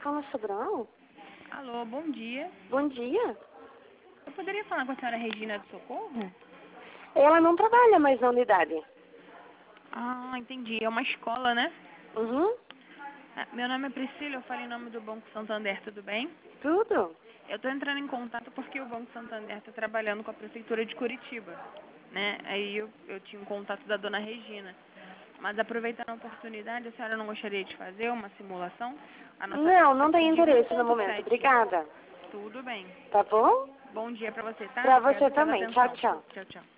Escola Sobral? Alô, bom dia. Bom dia. Eu poderia falar com a senhora Regina do Socorro? Ela não trabalha mais na unidade. Ah, entendi. É uma escola, né? Uhum. Meu nome é Priscila, eu falo em nome do Banco Santander, tudo bem? Tudo? Eu estou entrando em contato porque o Banco Santander está trabalhando com a Prefeitura de Curitiba, né? Aí eu tinha um contato da dona Regina. Mas aproveitando a oportunidade, a senhora não gostaria de fazer uma simulação? A nossa Não taxa tem de interesse no momento. 1,7. Obrigada. Tudo bem. Tá bom? Bom dia para você, tá? Pra você Obrigada pela também. Tchau, atenção. tchau. Tchau, tchau.